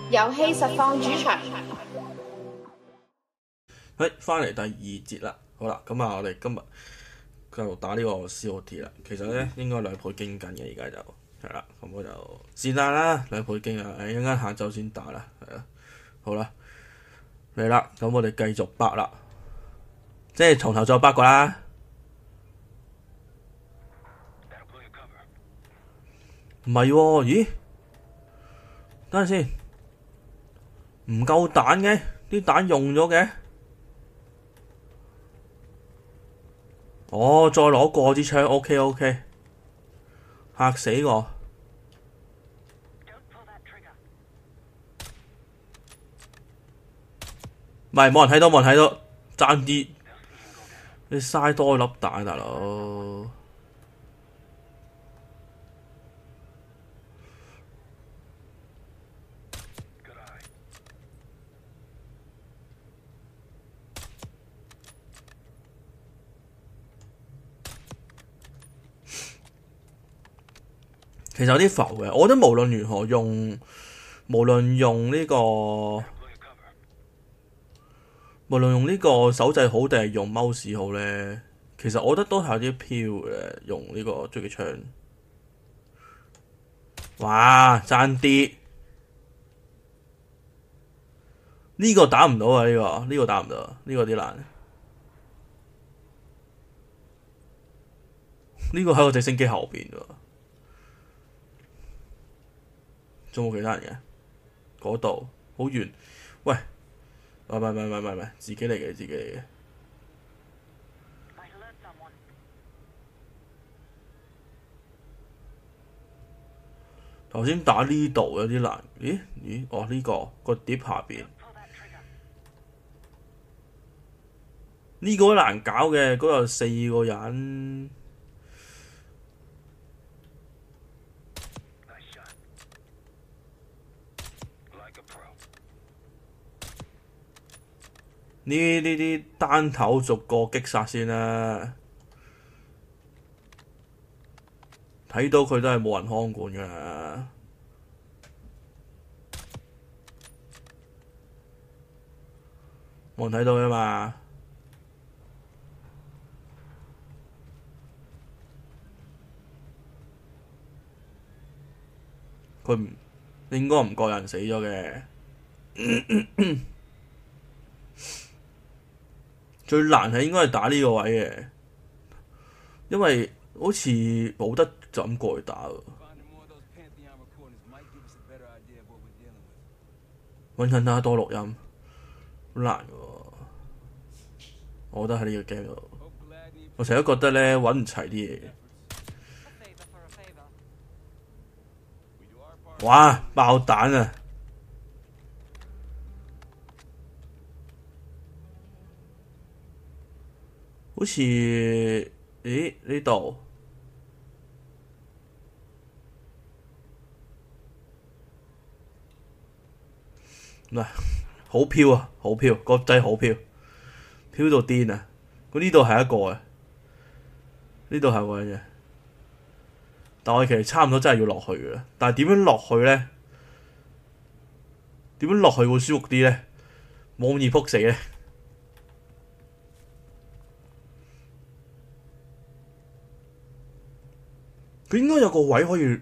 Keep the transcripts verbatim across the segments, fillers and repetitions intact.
遊戲實況主場。 誒，翻嚟第二節啦，好啦，咁啊，我哋今日繼續打呢個 C O T 啦。其實咧應該兩倍經緊嘅，而家就係啦，咁我就是但啦，兩倍經啊，誒一陣間下晝先打啦，係啊，好啦，嚟啦，咁我哋繼續北啦，即係從頭再北個啦。唔係喎，咦？等陣先，唔夠彈嘅，啲彈用咗嘅。哦，再攞過支槍 ，OK OK， 嚇死我！唔係冇人睇到，冇人睇到，爭啲你嘥多粒彈，大佬。其實有啲浮嘅，我覺得無論如何用，無論用呢、這個，無論用呢個手掣好定係用 mouse 好咧，其實我覺得都係有啲飄嘅，用呢個狙擊槍。哇，爭啲！呢、這個打唔到啊！呢、這個呢、這個打唔到，呢、這個啲難。呢、這個喺個直升機後邊喎。仲冇其他人嘅？嗰度好遠。喂，唔係唔係唔係唔係唔係，自己嚟嘅自己嚟嘅。頭先打呢度有啲難。咦咦？哦呢、這個個碟下邊呢、這個都難搞嘅，嗰度有四個人。呢呢啲單頭逐個擊殺先啦，睇到佢都係冇人看管㗎啦。冇人睇到㗎嘛？佢唔應該唔覺人死咗嘅。最難係應該係打呢個位嘅，因為好似冇得就咁過去打喎。揾緊打多錄音，好難喎。我覺得喺呢個 game 度，我成日都覺得咧揾唔齊啲嘢。哇！爆彈啊！好似，咦呢度？嗱，好飄啊，好飄，個掣好飄，飄到癲啊！佢呢度係一個啊，呢度係個嘅，但我其實差唔多真係要落去嘅啦。但係點樣落去咧？點樣落去會舒服啲咧？冇咁易撲死咧。佢應該有個位可以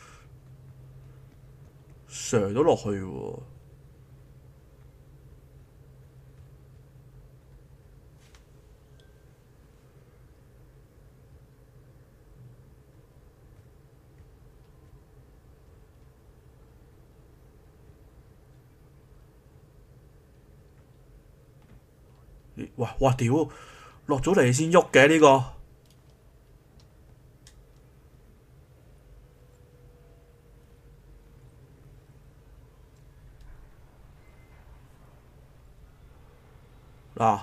上到落去喎。哇哇屌！落咗嚟先喐嘅呢個。嗱，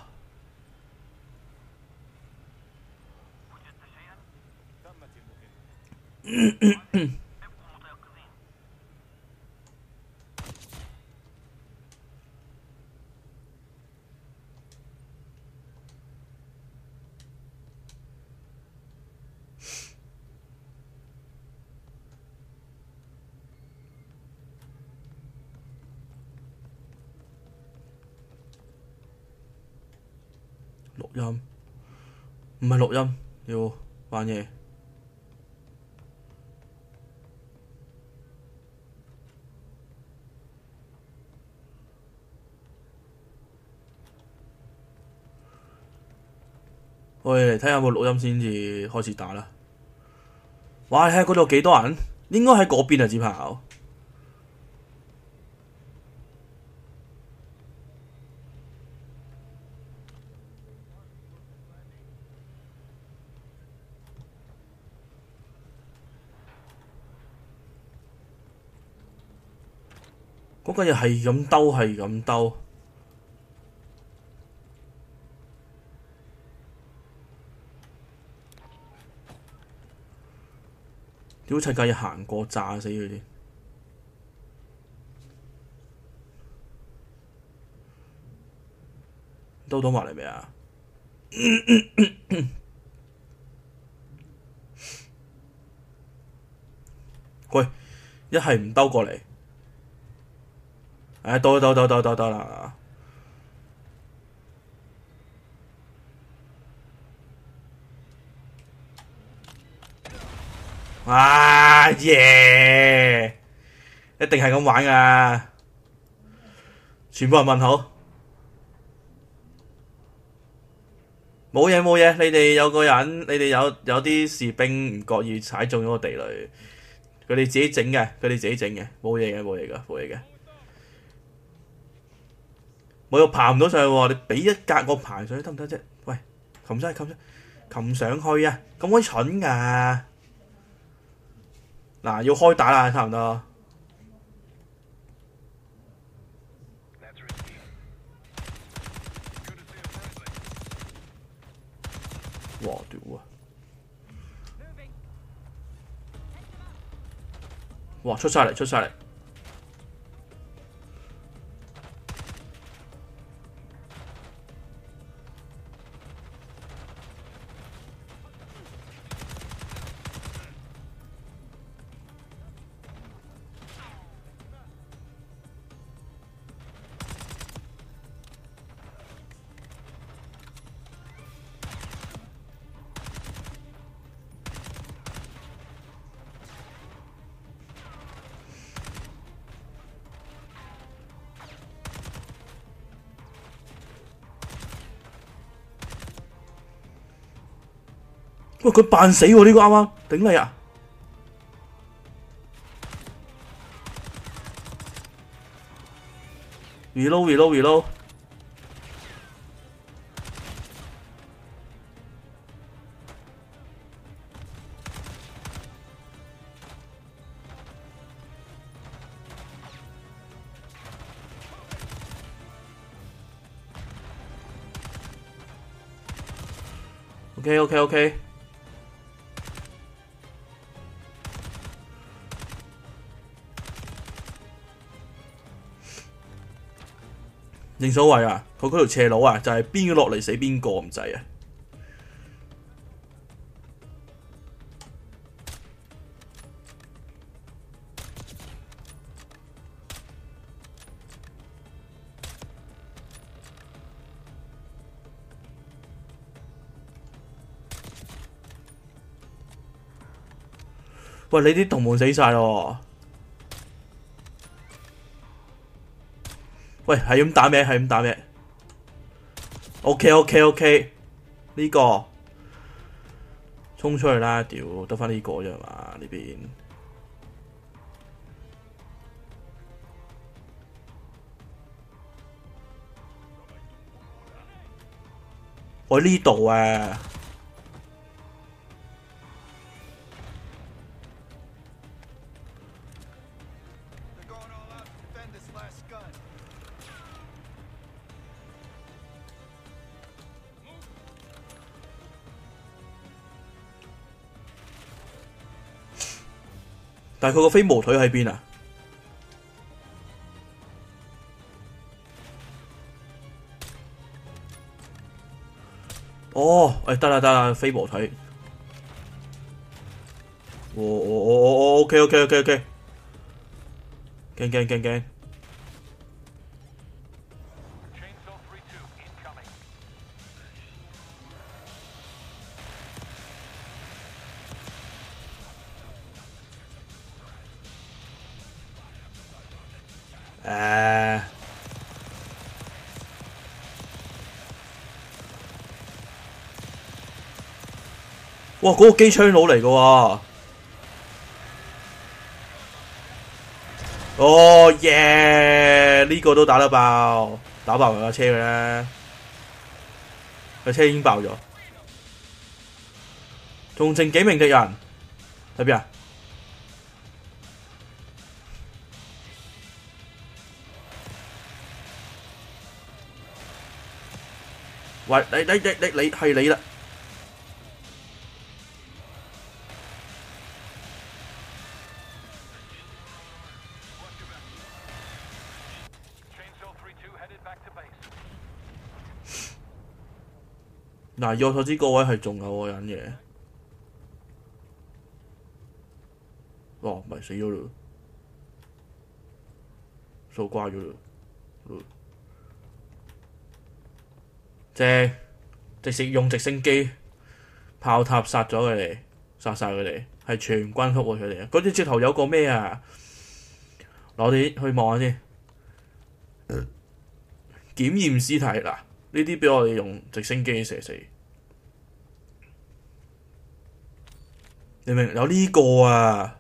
音，唔係錄音，要玩嘢。我哋嚟睇下有冇錄音先至開始打啦。哇！你睇下嗰度幾多人？應該喺嗰邊啊，只跑。嗰個嘢係咁兜，係咁兜。屌柒架嘢行過炸死佢啲。兜到埋嚟未啊？喂，一係唔兜過嚟。誒，兜兜兜兜兜兜啦！啊耶！一定係咁玩噶，全部人問好。冇嘢冇嘢，你哋有個人，你哋有有啲士兵唔覺意踩中咗個地雷，佢哋自己整嘅，佢哋自己整嘅，冇嘢嘅冇嘢噶冇嘢嘅。我又爬唔到上去喎，你俾一格我爬上去得唔得啫？喂，擒上去擒上擒上去啊！咁鬼蠢噶！嗱，要開打啦，差唔多。哇屌啊！哇出晒嚟出晒嚟！喂，佢扮死喎！呢個啱啱頂你啊！reload reload reload。OK OK OK。正所謂啊，佢嗰條斜路啊，就係邊個落嚟死邊個咁滯啊！喂，你啲同門死晒咯！喂，係咁打咩？係咁打咩 ？OK OK OK， 呢、這個衝出去啦！屌，得翻呢個啫嘛呢邊。我呢度啊！但係佢個飛毛腿喺邊啊？哦，誒得啦得啦，飛毛腿。我我我我 OK OK OK OK。驚驚驚驚！ 誒，哇！嗰個機槍佬嚟㗎喎。哦耶！呢個都打得爆，打爆佢架車嘅咧，佢車已經爆咗，仲剩幾名敵人喺邊啊？喂，你你你你你係你啦！嗱，以我所知嗰位係仲有個人嘅，哦，唔係死咗嘞，數瓜咗嘞，正，直接用直升機炮塔殺咗佢哋，殺晒佢哋，係全軍覆沒佢哋啊！嗰啲直頭有個咩啊？我哋去望下先，檢驗屍體嗱，呢啲俾我哋用直升機射死。你明有呢個啊？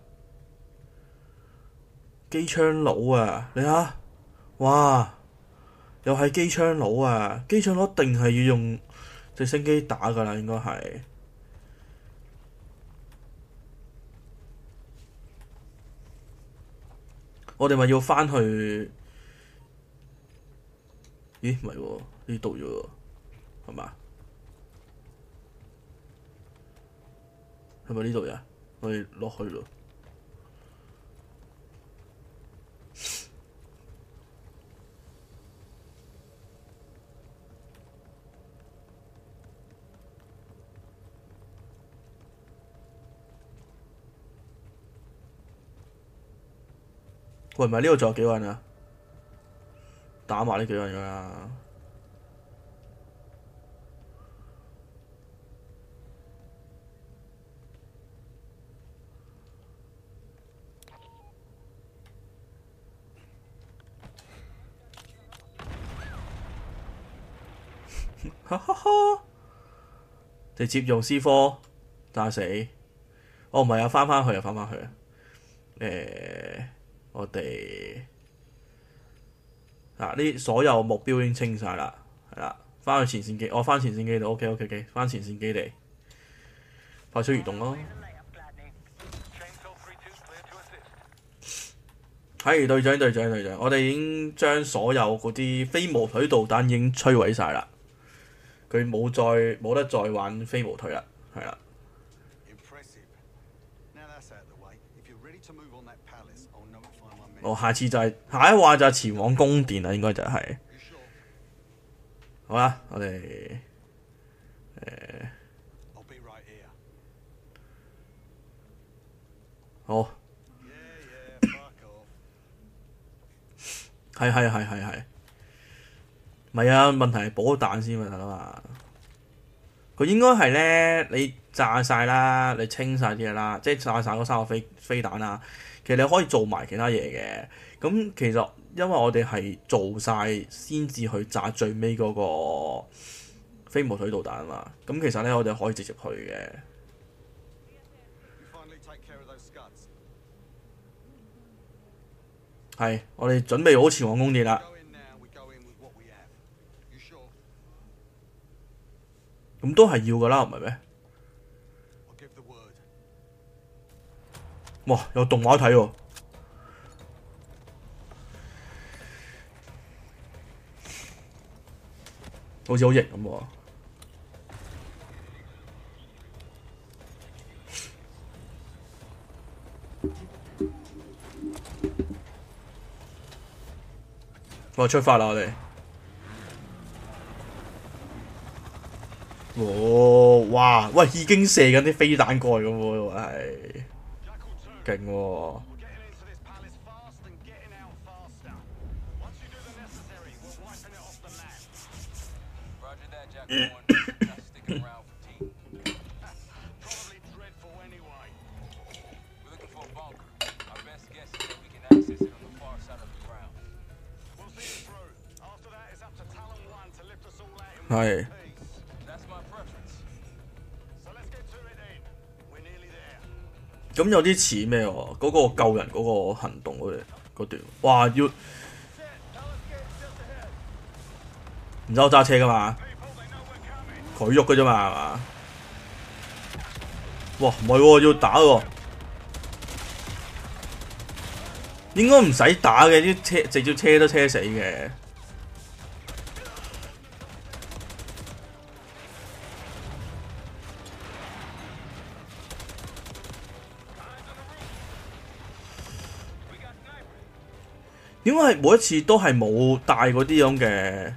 機槍佬啊！你睇，哇！又係機槍佬啊！機槍佬一定係要用直升機打㗎啦，應該係。我哋咪要翻去？咦，唔係喎，呢度啫喎，係嘛？係咪呢度呀？我哋落去咯。喂，唔係呢度仲有幾個人啊？打埋呢幾個人㗎啦。哈哈哈！直接用 C 科炸死。哦，唔係啊，翻返去啊，翻返去啊。誒，我哋嗱呢所有目標已經清晒啦，係啦，翻去前線基，我翻前線基地 ，OK OK OK，翻前線基地，快速移動咯。係隊長隊長隊長，我哋已經將所有嗰啲飛毛腿導彈已經摧毀晒啦。佢冇再冇得再玩飛毛腿啦，係啦。我、哦、下次就係、是、下一話就係前往宮殿啦，應該就係、是。好啦，我哋誒、呃、好。係係係係係。唔係啊，問題係補彈先嘛，大佬啊！佢應該係咧，你炸晒啦，你清晒啲嘢啦，即係炸晒嗰三個飛飛彈啦。其實你可以做埋其他嘢嘅。咁其實因為我哋係做晒先至去炸最尾嗰個飛毛腿導彈啊嘛。咁其實咧，我哋可以直接去嘅。係，我哋準備好前往宮殿啦。咁都係要㗎啦，唔係咩？哇！有動畫睇喎，好似好型咁喎。我出發啦，我哋。哦，哇！喂，已經射緊啲飛彈過去咁喎，係勁喎！ 係。咁有啲似咩喎？嗰、嗰個救人嗰個行動嗰嗰段，哇！要唔使我揸車噶嘛？佢喐噶啫嘛，係嘛？哇！唔係喎，要打喎。應該唔使打嘅，啲車直接車都車死嘅。應該係每一次都係冇帶嗰啲咁嘅。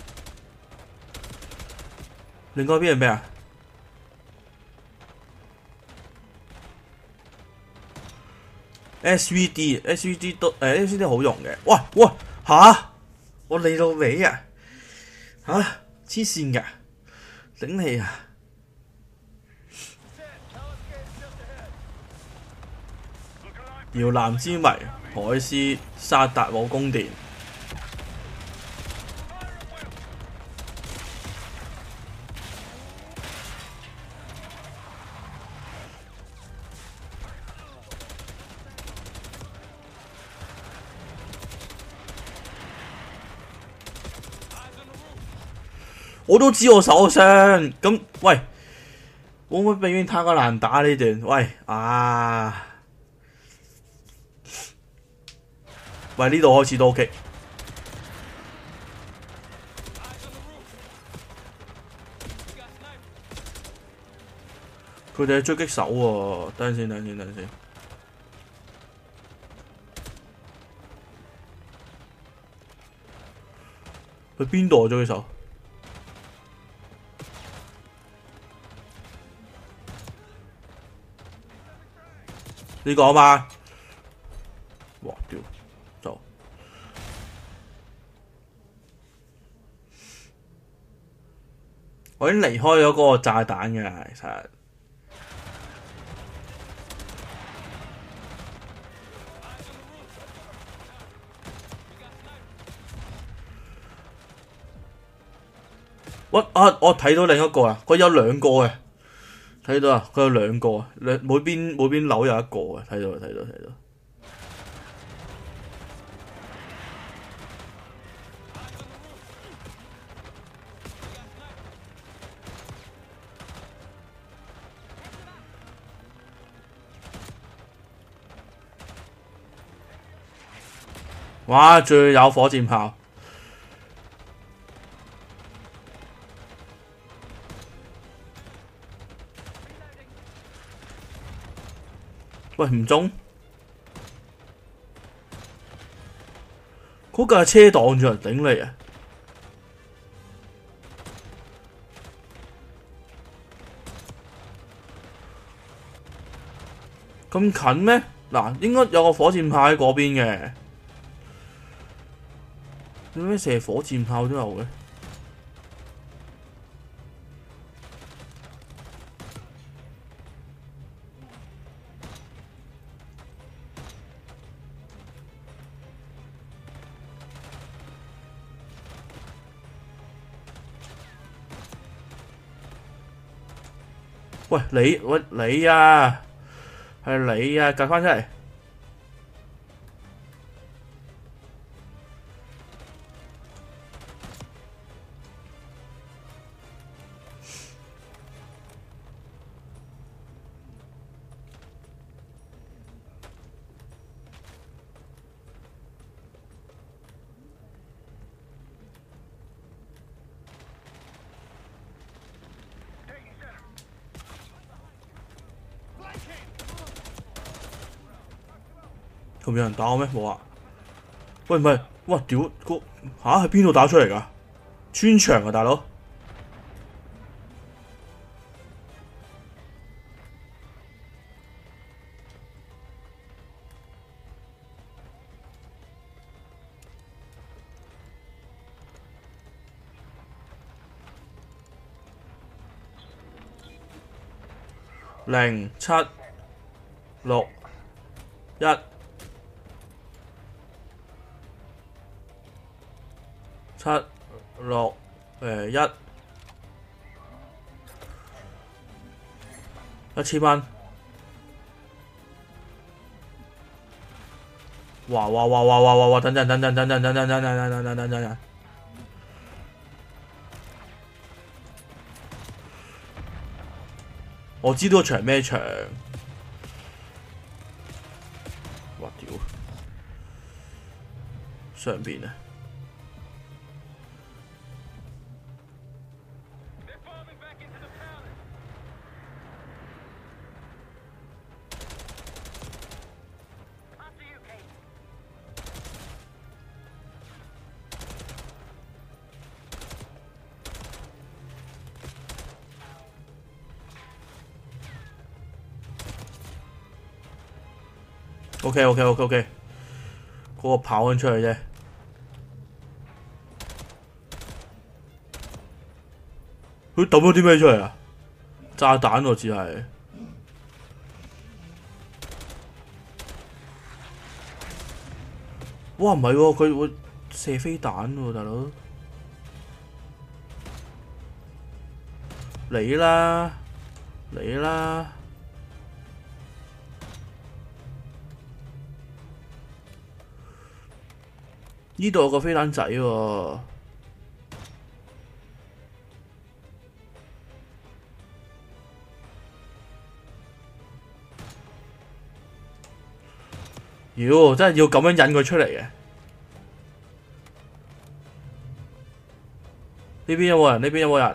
另外邊係咩啊 ？S V D，S V D 都誒 S V D 好用嘅。喂喂吓！我嚟到尾啊！吓黐線㗎，頂你啊！搖籃之謎，海斯沙達姆宮殿。我都知我手傷，咁喂，會唔會避免太過難打呢段？喂啊！喂，呢度開始都 OK。佢哋係狙擊手喎，等陣先，等陣先，等陣先。去邊度啊？狙擊手？呢個啊嘛？哇屌！走！我已經離開咗嗰個炸彈嘅，其實。我啊，我睇到另一個啊，佢有兩個嘅，睇到啊，佢有兩個啊，兩每邊每邊樓有一個啊，睇到睇到睇到。哇！仲有火箭炮。喂，唔中？嗰架車擋住人頂你啊！咁近咩？嗱，應該有個火箭炮喺嗰邊嘅。點解射火箭炮都有嘅？喂，你喂你啊，係你啊，夾翻出嚟！咁有人打我咩？冇啊！喂，唔係，哇屌個吓喺邊度打出嚟㗎？穿牆啊，大佬！零七六一七六誒一一千蚊。哇哇哇哇哇哇哇！等陣等陣等陣等陣等陣等陣等陣等陣。我知道個場咩場。哇屌！上邊啊！OK OK OK OK， 嗰個跑緊出去啫。佢抌咗啲咩出嚟啊？炸彈喎，只係。哇，唔係喎，佢會射飛彈喎，大佬。嚟啦，嚟啦！呢度有個飛彈仔喎。妖，真係要咁樣引佢出嚟嘅。呢邊有冇人？呢邊有冇人？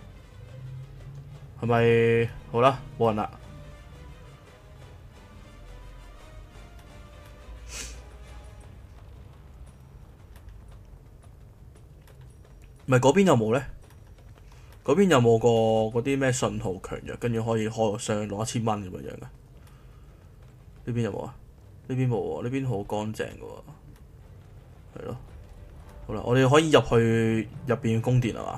係咪好啦？冇人啦。唔係嗰邊有冇咧？嗰邊有冇個嗰啲咩信號強弱，跟住可以開個箱攞一千蚊咁樣樣嘅？呢邊有冇啊？呢邊冇喎，呢邊好乾淨嘅喎，係咯。好啦，我哋可以入去入邊宮殿係嘛？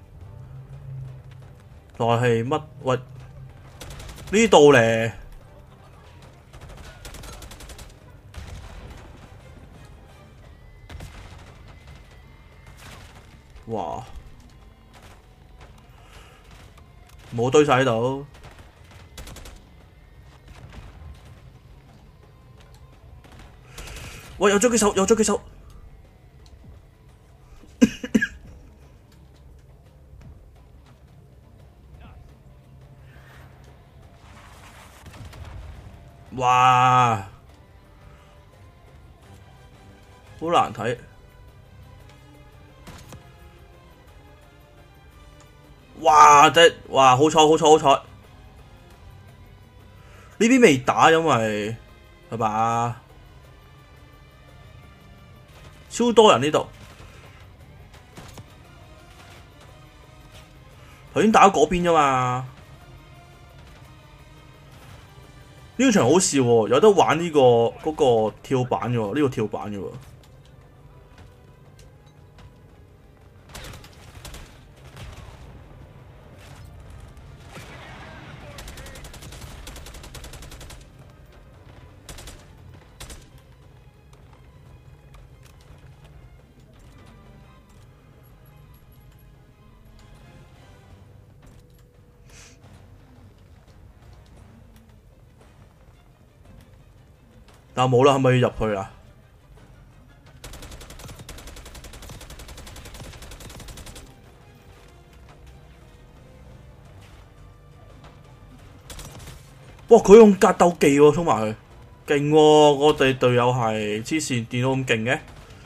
內係乜？喂，呢度咧，哇！冇堆晒喺度。喂，有狙擊手，有狙擊手。哇！好難睇。哇！即哇，好彩好彩好彩！呢邊未打，因為係嘛？超多人呢度。頭先打嗰邊啫嘛。呢個場好笑喎，有得玩呢、這個嗰、那個跳板嘅喎，呢、這個跳板嘅喎。但冇啦，係咪要入去啊？哇！佢用格鬥技喎，衝埋去，勁喎！我哋隊友係黐線，電腦咁勁嘅。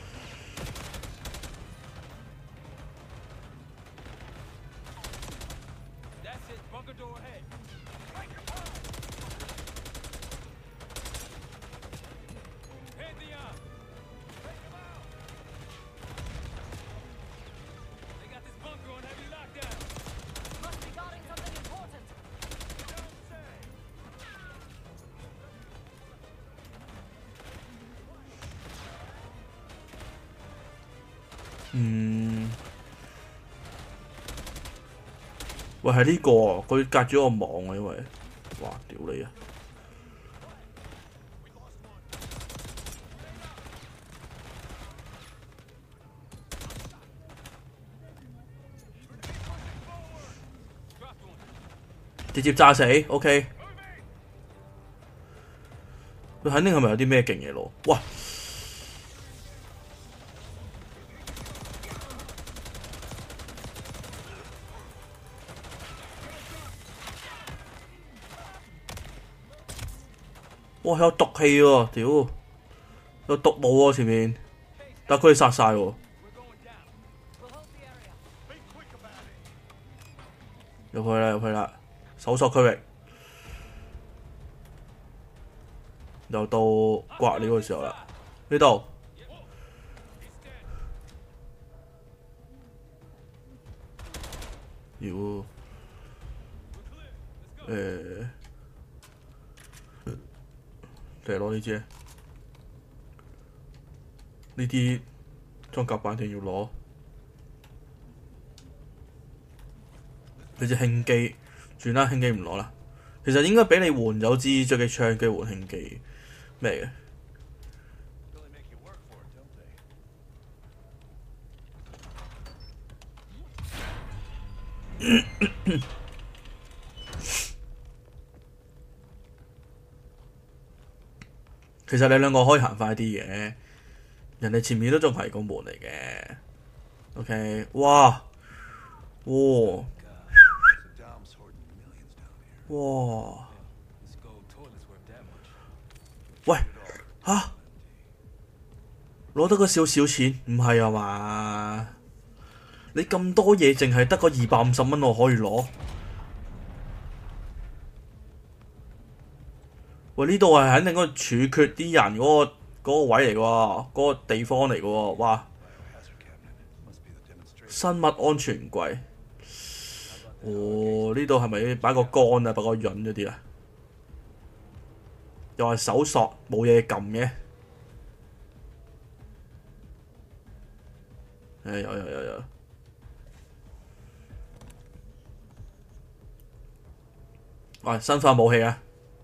嗯，喂，係呢個佢隔咗個網啊，因為，哇，屌你啊！直接炸死 ，OK。 佢肯定係咪有啲咩勁嘢攞？哇！哇！有毒氣喎，屌！有毒霧喎前面，但佢哋殺晒喎。入去啦，入去啦！搜索區域，又到刮料嘅時候啦。呢度，妖，誒，嚟攞呢支，呢啲裝甲板一定要攞。呢隻輕機，算啦，輕機唔攞啦。其實應該俾你換咗支狙擊槍機換輕機，咩嘅？其實你兩個可以行快啲嘅，人哋前面都仲係個門嚟嘅。OK， 哇，哇！哇！喂，吓攞得個少少錢，唔係啊嘛？你咁多嘢，淨係得個二百五十蚊，我可以攞？喂，呢度係肯定嗰個處決啲人嗰、嗰個嗰個位嚟嘅喎，嗰、嗰個地方嚟嘅喎，哇！生物安全櫃。哦，呢度係咪擺個杆啊，擺個潤嗰啲啊？又係搜索，冇嘢撳嘅。誒，有有有有。喂，生化武器啊！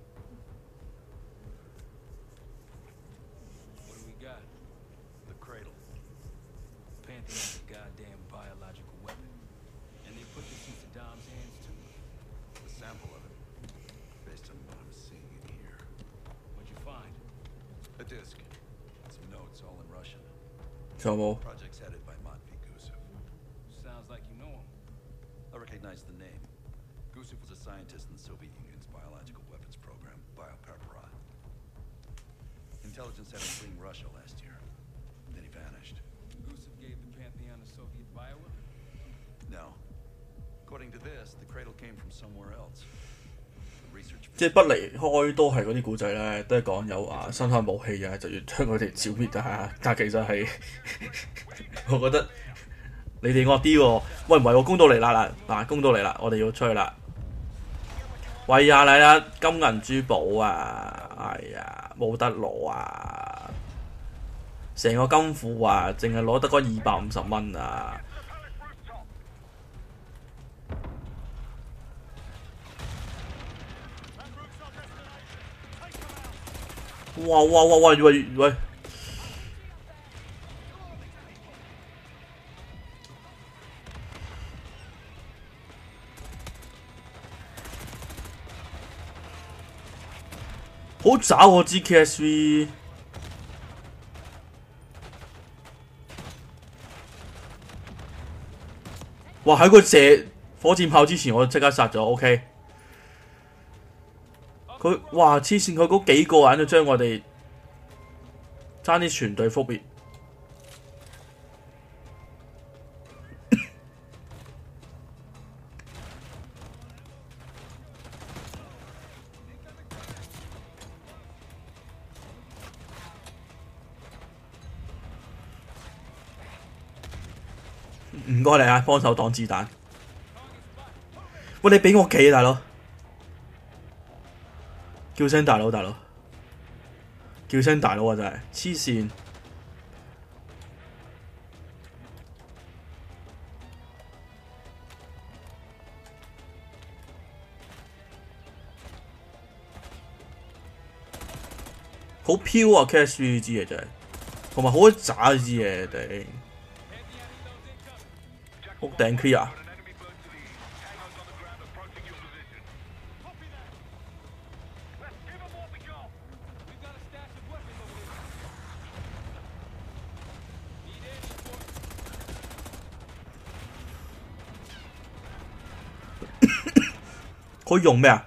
仲有冇？即係不離開都係嗰啲古仔咧，都係講有啊生化武器啊，就要將佢哋剿滅啊！但其實係，我覺得你哋惡啲喎。喂，唔係喎，攻到嚟啦嗱嗱，攻到嚟啦，我哋要出去啦。喂呀嚟啦，金銀珠寶啊！哎呀，冇得攞啊！成個金庫啊，淨係攞得嗰二百五十蚊啊！哇哇哇哇！喂喂，好渣喎支 K S V。哇！喺佢射火箭炮之前，我即刻殺咗 OK。佢哇黐線，佢嗰幾個人就將我哋爭啲全隊覆滅。唔該你啊，幫手擋子彈。喂，你俾我企大佬！叫聲大佬，大佬，叫聲大佬啊！真係黐線，好飄啊 ！K S V 呢支嘢真係，同埋好鬼渣呢支嘢，頂屋頂 clear。 佢用咩啊？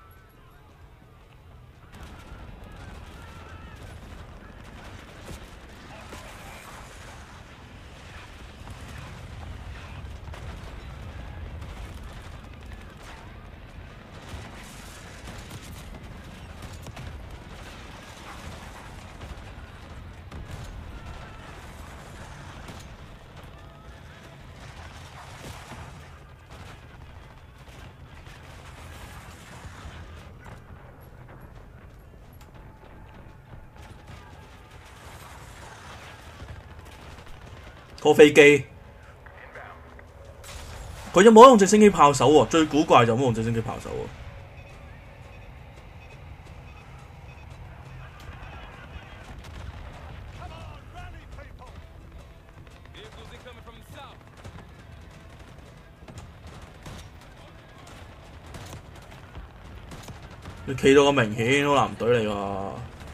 個飛機，佢有冇用直升機炮手喎？最古怪就冇用直升機炮手喎。你企到咁明顯，好藍隊嚟㗎。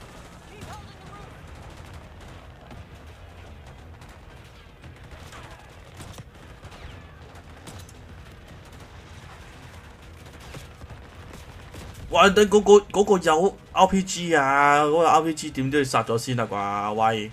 哇！你嗰、嗰個嗰、嗰個有 R P G 啊，嗰、嗰個 R P G 點都要殺咗先啦啩？喂！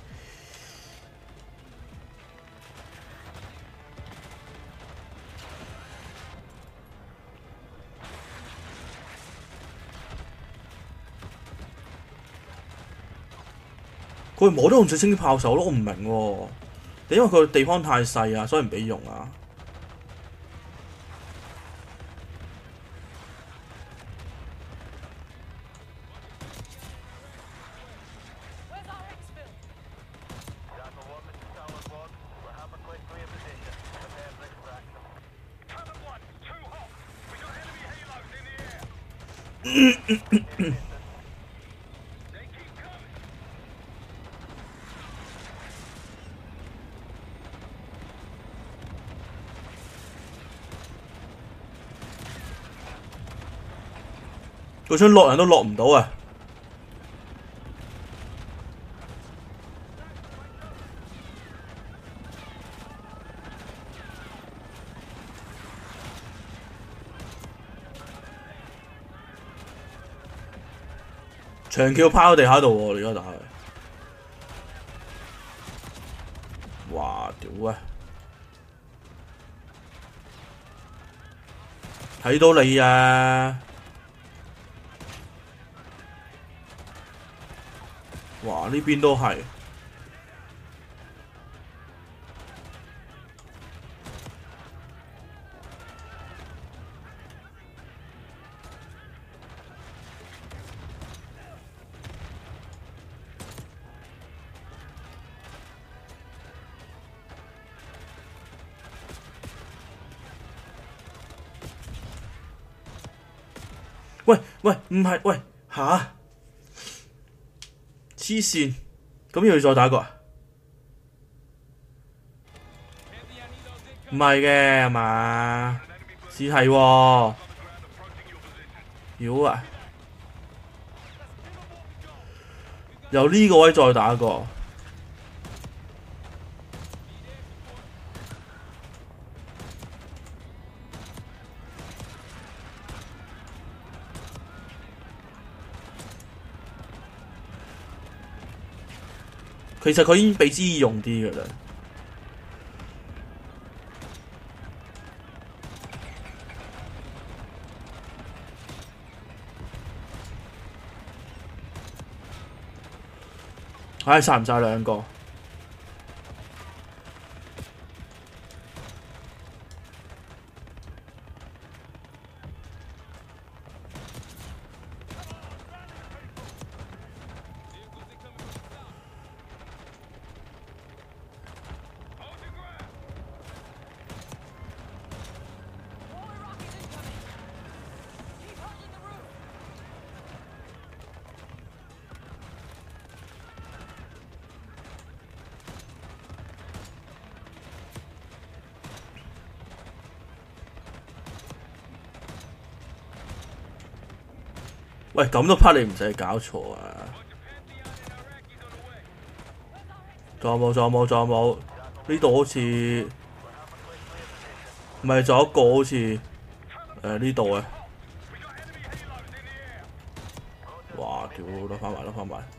佢冇得用直升機炮手咯，我唔明喎、啊。你因為佢地方太細啊，所以唔俾用啊。佢想落人都落唔到啊！長橋拋喺地下度喎，你而家打佢。哇！屌啊！睇到你啊！哇！呢邊都係。喂喂，唔係喂吓？黐線，咁要再打過啊？唔係嘅係嘛？似係喎。妖啊！由呢個位再打過。其實佢已經比之易用啲㗎啦。唉，殺唔晒兩個。喂，咁都拍你唔使搞錯啊！仲有冇？仲有冇？仲有冇？呢度好似唔係，仲有一個好似誒呢度啊！ 屌攞翻埋攞翻埋。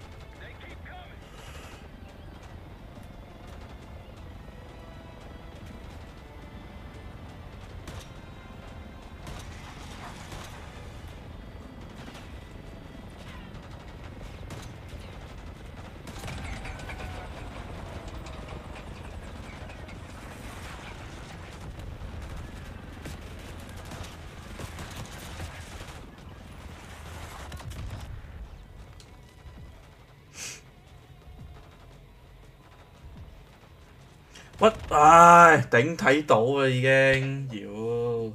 屈！唉，頂睇到啊已經，妖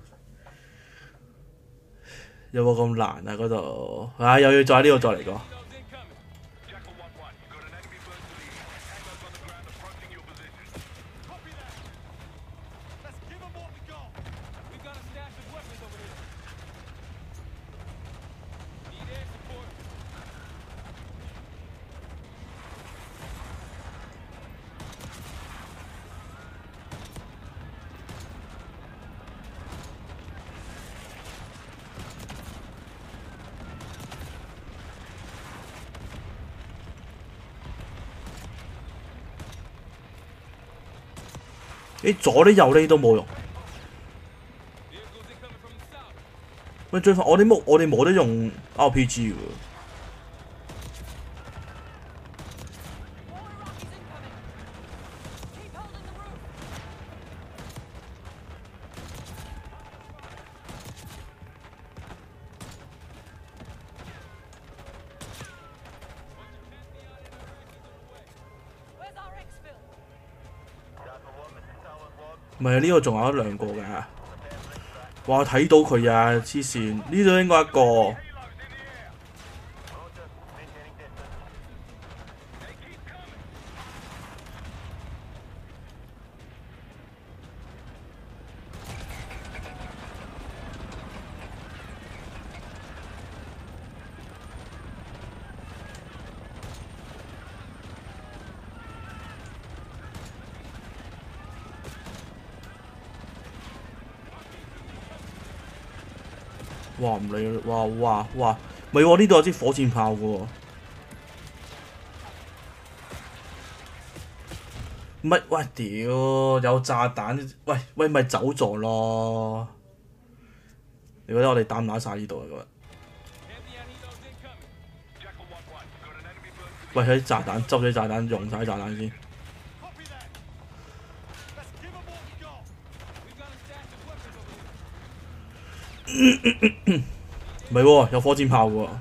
有冇咁難啊嗰度？唉，又要再呢度再嚟過。你左呢右呢都冇用。喂，最快我哋冇我哋冇得用 R P G 喎。唔係啊，呢個仲有一兩個㗎。哇！睇到佢啊，黐線！呢度應該一個。哇！唔理啦，哇哇哇！咪喎，呢度有支火箭炮嘅喎。唔係，喂屌！有炸彈，喂喂咪走咗咯！你覺得我哋打唔打晒呢度啊？今日？喂，喺炸彈執咗炸彈，用晒炸彈先。唔係喎，有火箭炮喎。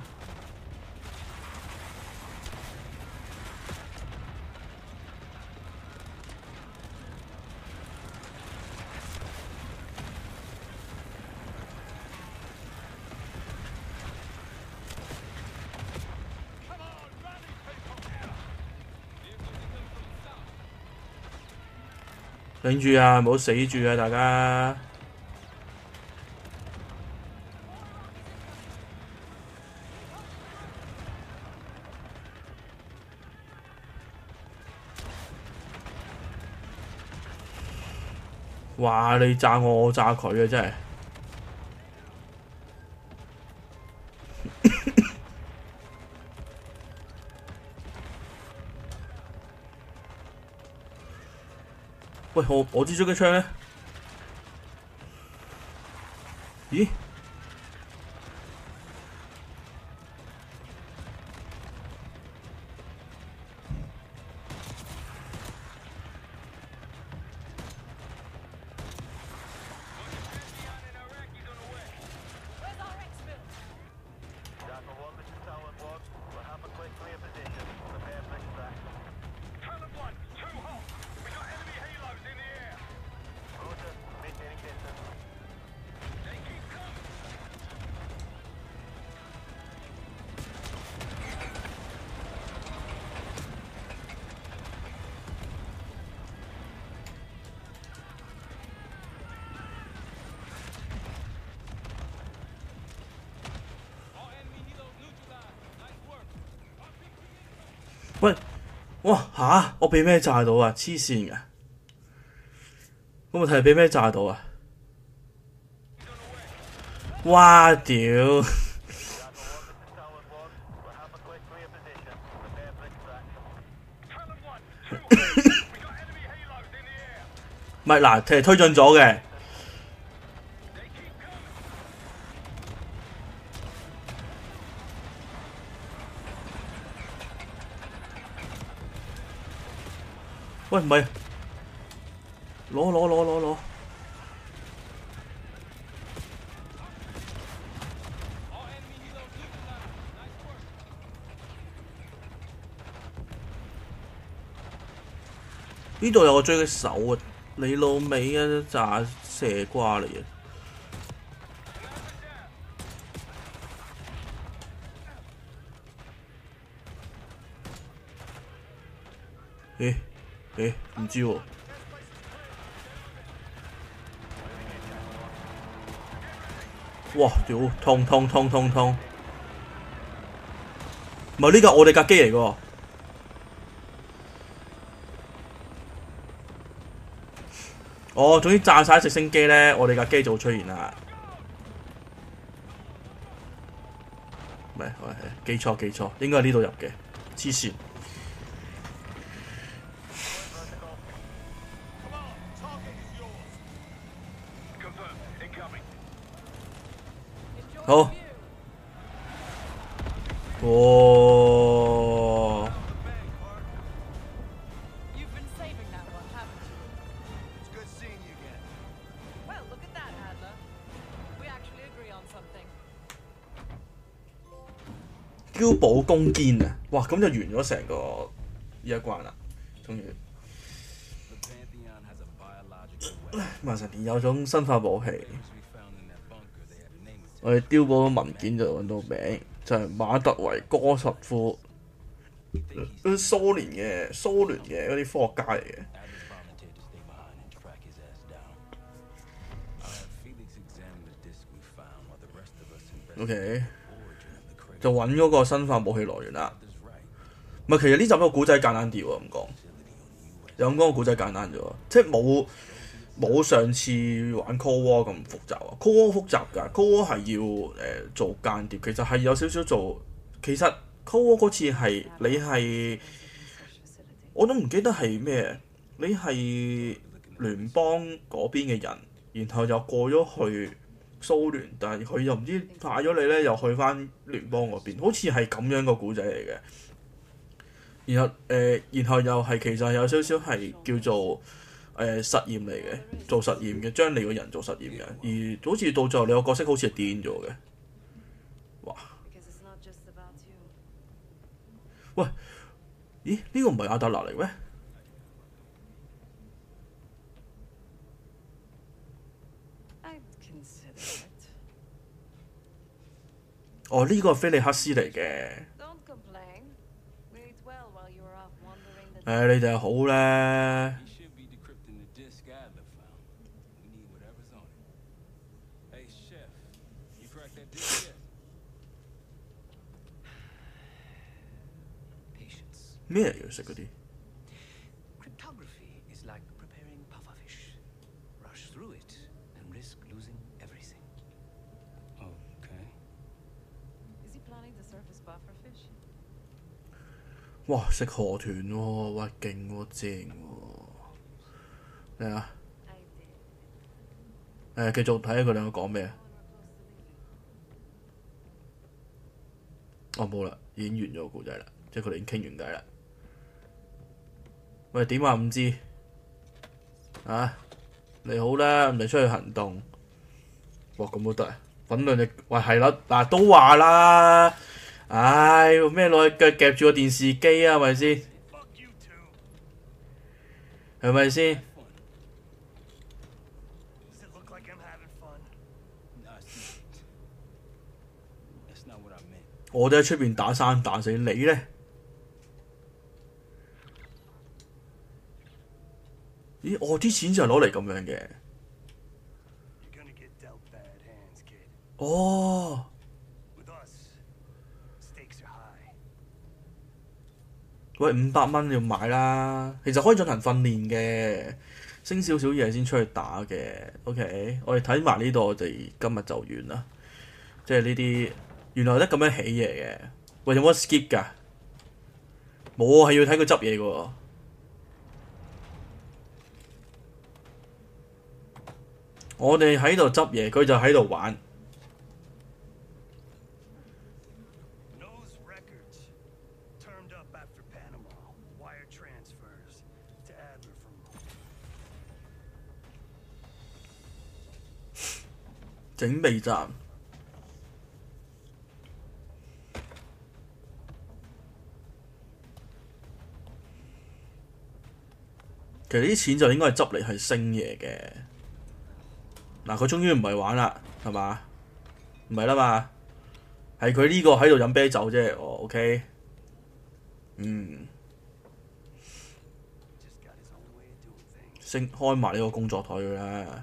頂住啊！唔好死住啊！大家。哇！你炸我，我炸佢啊！真係。喂，我我支狙擊槍咧？咦？喂，哇吓！我俾咩炸到啊？黐線嘅！我冇睇俾咩炸到啊？哇屌！ 唔係嗱，其實推進咗嘅。喂，唔係，攞攞攞攞攞！呢度有個狙擊手啊！你老味啊，一紮射瓜嚟嘅。誒誒，唔知喎。哇！屌，痛痛痛痛痛！唔係呢架我哋架機嚟㗎。哦，總之炸晒直升機咧，我哋架機就會出現啦。唔係，我係記錯記錯，應該係呢度入嘅，黐線。好。哦。碉堡攻堅啊！哇，咁就完咗成個呢一關啦，終於。萬神殿有種生化武器，我哋碉堡文件就揾到名，就係、是、馬特維哥什夫，蘇聯嘅蘇聯嘅嗰啲科學家嚟嘅。OK。就揾嗰個生化武器來源啦。唔係，其實呢集個古仔簡單啲喎，咁講。有咁講個古仔簡單咗，即係冇冇上次玩 Cold War 咁複雜啊。Cold War 複雜㗎 ，Cold War 係要誒、呃、做間諜，其實係有少少做。其實 Cold War 嗰次係你係，我都唔記得係咩，你係聯邦嗰邊嘅人，然後又過咗去蘇聯，但係佢又唔知派咗你咧，又去翻聯邦嗰邊，好似係咁樣個古仔嚟嘅。然後誒、呃，然後又係其實有少少係叫做誒、呃、實驗嚟嘅，做實驗嘅，將你個人做實驗嘅。而好似到最後你個角色好似係癲咗嘅。哇！喂，咦？呢、這個唔係阿達拿嚟咩？哦，呢、這個係菲利克斯嚟嘅。誒、呃，你哋好咧。咩嚟嘅食嗰啲？哇！食河豚喎、哦，哇勁喎，正喎、哦！嚟啊！誒，繼續睇下佢兩個講咩啊？哦，冇啦，已經完咗個故仔啦，即係佢哋已經傾完偈啦。喂，點啊？五知啊？你好啦，唔係出去行動。哇，咁都得啊！揾兩隻，喂係啦，嗱都話啦。唉，咩攞腳夾住個電視機啊？係咪先？係咪先？我哋喺出邊打生打死，你咧？咦，我啲錢就係攞嚟咁樣嘅。哦。喂，五百蚊要買啦，其實可以進行訓練嘅，升少少嘢先出去打嘅。OK，我哋睇埋呢度，我哋今日就完啦。即係呢啲原來得咁樣起嘢嘅。喂，有冇得 skip 㗎？ 冇啊，係要睇佢執嘢嘅喎。我哋喺度執嘢，佢就喺度玩。整備站。其實啲錢就應該係執嚟係升嘢嘅。嗱，佢終於唔係玩啦，係嘛？唔係啦嘛，係佢呢個喺度飲啤酒啫。哦，OK，嗯，升開埋呢個工作台佢啦。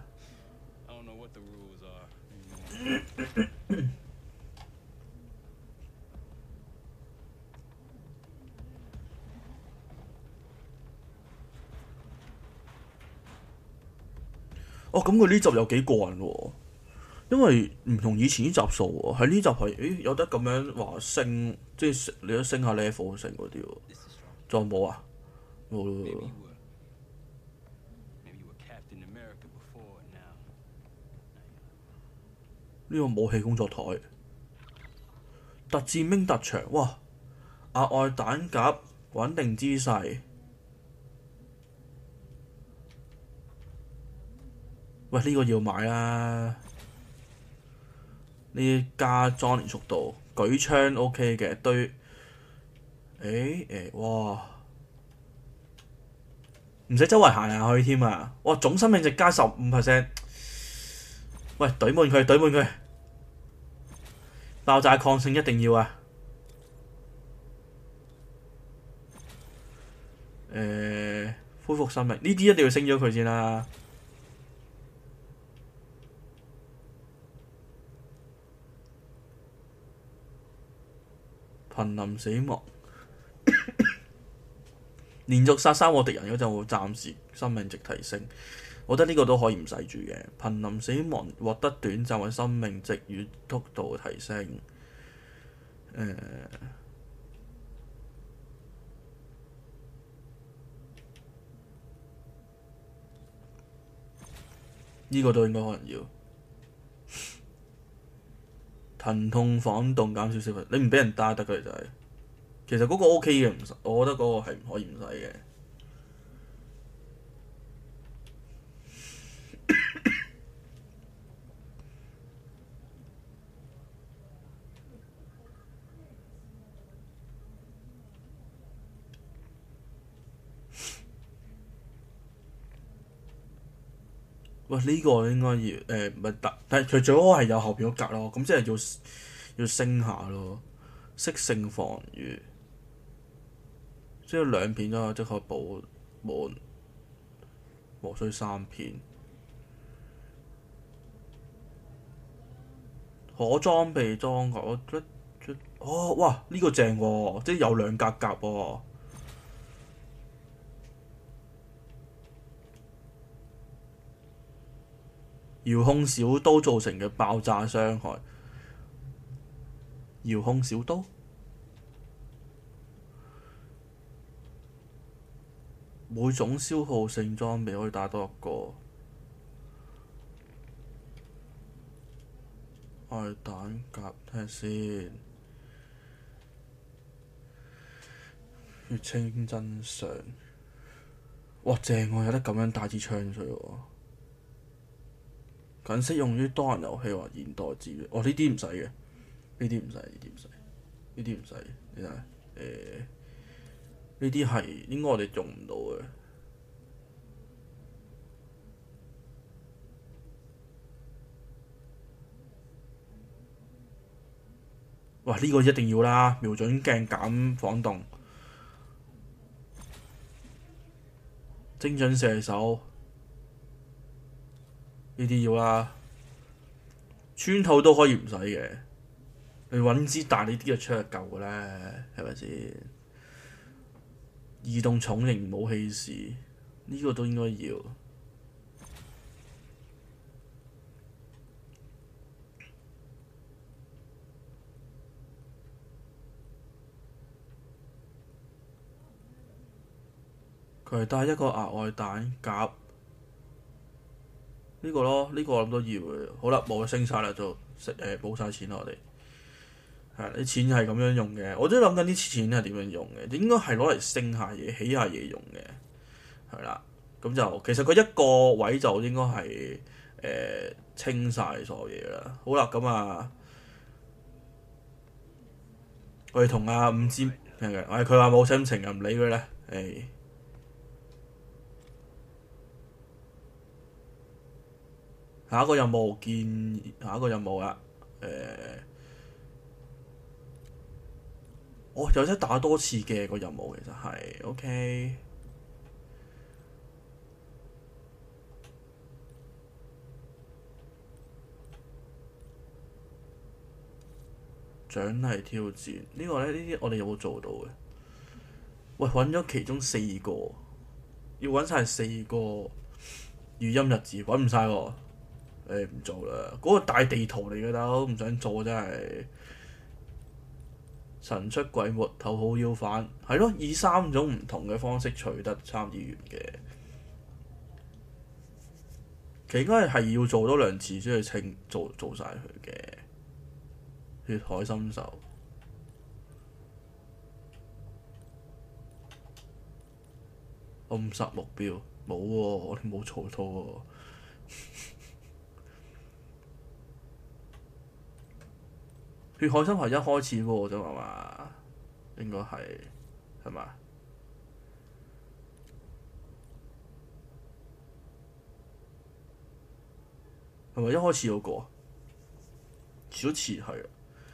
哦，咁佢呢集有幾過癮喎，因為唔同以前啲集數喎，喺呢集係，誒有得咁樣話升，即係你都升下 level 升嗰啲喎，仲有冇啊？冇咯。呢個武器工作台，特戰兵特長，哇！額外彈夾，穩定姿勢。喂，呢、這個要買啦！呢加裝連速度，舉槍 OK 嘅，對。誒誒，哇！唔使周圍行下去添啊！哇，總生命值加十五 percent。喂，懟滿佢，懟滿佢！爆炸抗性一定要啊！誒、呃，恢復生命呢啲一定要升咗佢先啦。瀕臨死亡，連續殺三個敵人嗰陣會暫時生命值提升，我覺得呢個都可以唔使住嘅。瀕臨死亡獲得短暫嘅生命值與速度提升。誒、呃，呢、這個都應該可能要。疼痛晃動減少少分，你唔俾人打得嘅就係、是，其實嗰個 O K 嘅，唔使，我覺得嗰個係唔可以唔使嘅。喂，呢、這個應該要誒唔係得，但係佢最好係有後邊嗰格咯，咁即係要要升下咯，適性防禦，即係兩片咯，即可補滿，無需三片，可裝備裝甲，我覺得哦，哇，呢、這個正喎，即係有兩格甲喎。遙控小刀造成嘅爆炸傷害，遙控小刀，每種消耗性裝備可以打多一個。愛彈夾睇下先，血清真相，哇正喎，有得咁樣帶支槍出嚟喎。僅適用於多人遊戲或現代戰略。哦，呢啲唔使嘅，呢啲唔使，呢啲唔使，呢啲唔使。你睇，誒，呢啲係應該我哋用唔到嘅。哇！呢個一定要啦，瞄準鏡減晃動，精準射手。呢啲要啦，穿透都可以唔使嘅，你揾支彈呢啲就出就夠嘅啦，係咪先？移動重型武器時，呢、這個都應該要。 佢係帶一個額外蛋夾呢個咯，呢、個我諗都要嘅。好啦，冇升晒啦，就食誒冇晒錢啦，我哋係啲錢係咁樣用嘅。我都諗緊啲錢係點樣用嘅，應該係攞嚟升下嘢、起下嘢用嘅，係啦。咁就其實佢一個位就應該係誒、呃、清晒所有嘢啦。好啦，咁啊，我哋同阿五尖係嘅，我哋佢話冇心情，又唔理佢咧，誒。下一個任務見下一個任務啦，誒、我、哦、有得打多次嘅個任務其實係 OK，獎勵挑戰呢、個咧，呢啲我哋有冇做到嘅？喂，揾咗其中四個，要揾晒四個語音日誌，揾唔晒喎。誒唔做啦，嗰、個大地圖嚟嘅，大佬唔想做真係。神出鬼沒，頭號要反，係咯，以三種唔同嘅方式取得參議員嘅。其實應該係要做多兩次先去清做做晒佢嘅。血海深仇，暗殺目標冇喎，我哋冇做到喎。血海深仇一開始喎啫嘛，應該係係嘛？係咪一開始嗰個啊？小池係啊，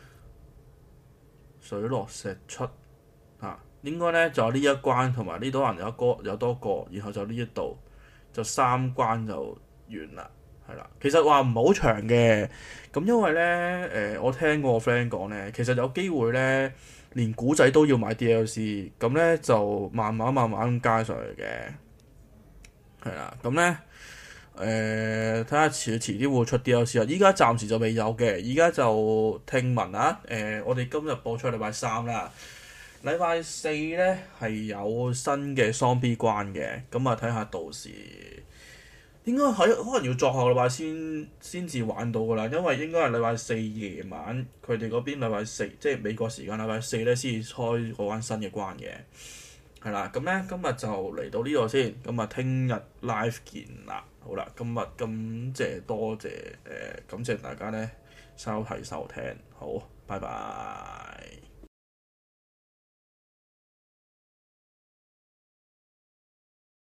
水落石出啊，應該咧就有呢一關同埋呢度可能有一個有多個，然後就呢一度就三關就完啦。係啦，其實話唔係好長嘅，咁因為咧誒、我聽過個 friend 講咧，其實有機會咧，連古仔都要買 D L C，咁咧就慢慢慢慢咁加上去嘅，係啦，咁咧誒睇下遲遲啲會唔會出 D L C 啊？依家暫時就未有嘅，依家就聽聞啊，誒、我哋今日播出禮拜三啦，禮拜四咧係有新嘅雙 B 關嘅，咁啊睇下到時。應該係可能要作後禮拜先先至玩到㗎啦，因為應該係禮拜四夜晚，佢哋嗰邊禮拜四，即係美國時間禮拜四咧先至開嗰關新嘅關嘅，係啦。咁咧今日就嚟到呢度先，咁啊聽日 live 見啦。好啦，今日感謝多謝誒、感謝大家咧收睇收聽，好，拜拜。